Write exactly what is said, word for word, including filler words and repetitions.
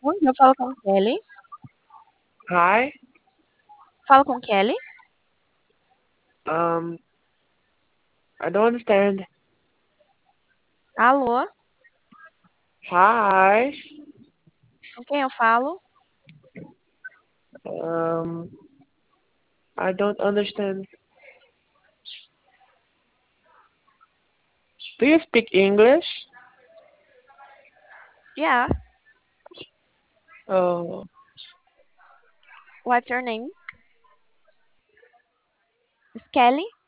Oi, eu falo com Kelly. Hi. Falo com Kelly. Um, I don't understand. Alô, Hi. com quem eu falo? Um, I don't understand. Do you speak English? Yeah, Oh, what's your name? It's Kelly?